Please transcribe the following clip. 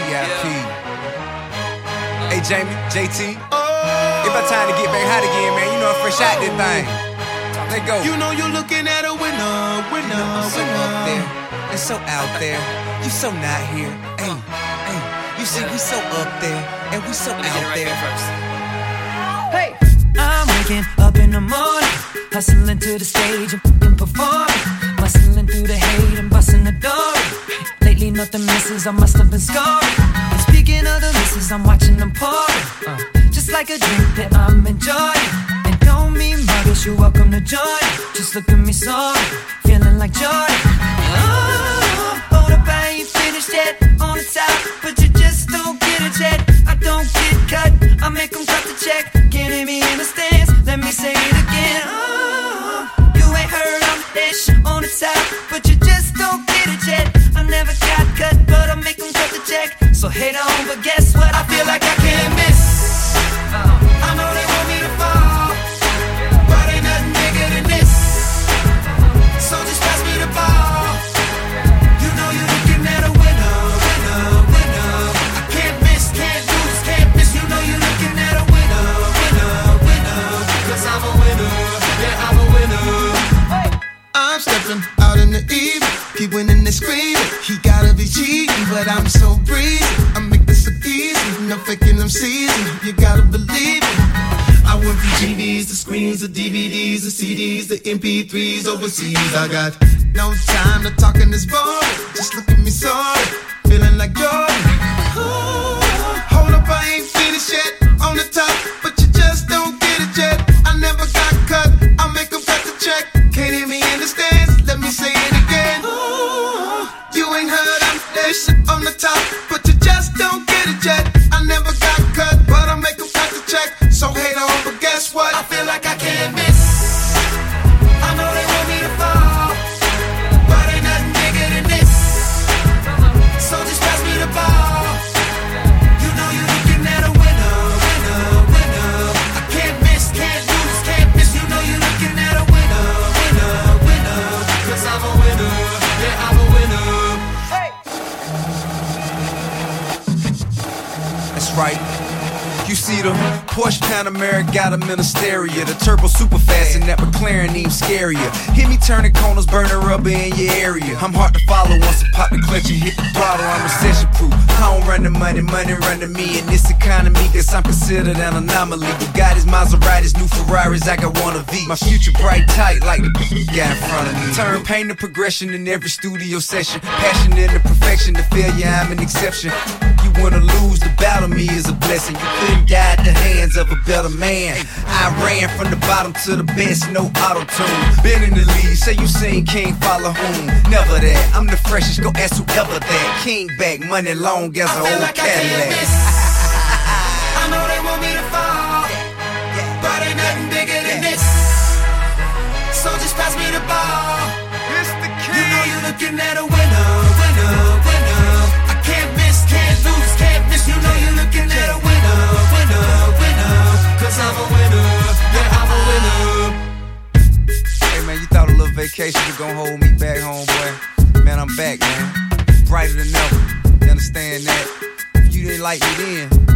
VIP. Hey Jamie, JT. It's about time to get back hot again, man. You know I'm fresh out this thing. Let's go. You know you're looking at a winner, You know I'm so up there and so out there. You so not here. Hey, hey. You see, we so up there and we so out there. Hey, I'm waking up in the morning, hustling to the stage and performing, muscling through the hate and busting the door. Lately nothing misses, I must have been scoring. And speaking of the misses, I'm watching them pouring, just like a drink that I'm enjoying. And don't mean muggish, you're welcome to join. Just look at me sorry, feeling like Jordan. Hold up, I ain't finished yet. On the top, but you just don't get it yet. I don't get cut, I make them cut the check. Can't hear me in the stands, let me say it again. You ain't heard I'm the dish on the top, but you just don't get it yet. I never got cut, but I make them cut the check. So hate on, but guess what? I feel like I can't miss. I know they want me to fall, but ain't nothing bigger than this. So just pass me the ball. You know you're looking at a winner, winner, winner. I can't miss, can't lose, can't miss. You know you're looking at a winner, winner, winner. Cause I'm a winner, yeah, I'm a winner. I'm stepping out in the evening, keep winning and screaming. He gotta be cheating, but I'm so breezy. I make this so easy, no faking them season. You gotta believe it. I went from GDs to screens to DVDs to CDs to MP3s overseas. I got no time to talk in this boring. Just look at me sorry, feeling like Jordan. Hold up, I ain't finished yet. On the top, but you just don't get it yet. I never got cut, I make them cut the check. Can't hear me in the stands, let me say it again. You ain't heard I'm this on the top, but you just don't get it yet. I never got cut, but I make them cut the check. So hate on, but guess what? I feel like I can't miss. I know they want me to fall, but ain't nothing bigger than this. So just pass me the ball. You know you're looking at a winner, winner, winner. I can't miss, can't lose, can't miss. You know you're looking at a winner, winner, winner. Cause I'm a winner, yeah, I'm a winner. That's right. You see the Porsche Panamera got a Ministeria. The turbo super fast and that McLaren even scarier. Hit me turning corners, burning rubber in your area. I'm hard to follow once I pop the clutch and hit the throttle. I'm recession proof. I don't run the money, money run to me. In this economy, guess I'm considered an anomaly. Bugattis, Maseratis, new Ferraris, I got one of these. My future bright tight like the guy in front of me. Turn pain to progression in every studio session. Passion into perfection, to failure I'm an exception. You wanna lose, the battle me is a blessing. You couldn't die at the hands of a better man. I ran from the bottom to the best, no auto-tune. Been in the lead, say you seen King follow whom? Never that, I'm the freshest, go ask whoever that. King back, money long as an old like Cadillac. I know they want me to fall, but ain't nothing bigger than this. So just pass me the ball. You know you're looking at a winner, winner, winner. I can't miss, can't lose, can't miss. You know you're looking at a winner, winner, winner. Cause I'm a winner, yeah, I'm a winner. Hey man, you thought a little vacation was gonna hold me back home, boy. Man, I'm back, man. Brighter than ever. You understand that? If you didn't like me then,